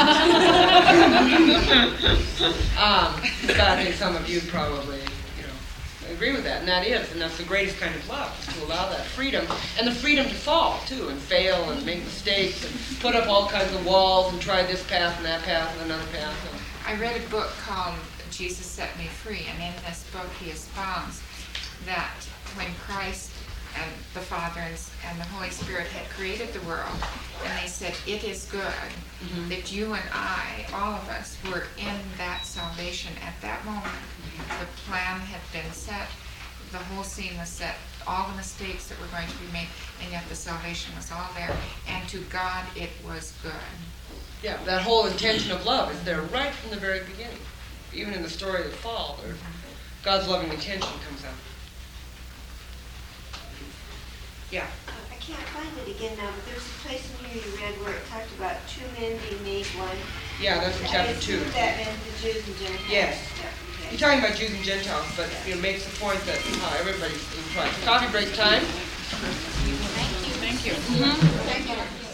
it. um, but I think some of you probably, you know, agree with that, and that is, and that's the greatest kind of love, is to allow that freedom, and the freedom to fall too, and fail, and make mistakes, and put up all kinds of walls, and try this path and that path and another path. And, I read a book called Jesus Set Me Free, and in this book he expounds that when Christ and the Father and, and the Holy Spirit had created the world, and they said, it is good Mhm. that you and I, all of us, were in that salvation at that moment. The plan had been set, the whole scene was set, all the mistakes that were going to be made, and yet the salvation was all there, and to God it was good. yeah, that whole intention of love is there right from the very beginning. Even in the story of the fall, there, God's loving intention comes out. Yeah. Uh, I can't find it again now, but there's a place in here you read where it talked about two men being made one. Yeah, that's in chapter I two. assume that meant the Jews and Gentiles. Yes. Yeah, okay. He's talking about Jews and Gentiles, but it makes the point that uh, everybody's in Christ. Coffee break time. Thank you. Thank you. Thank you.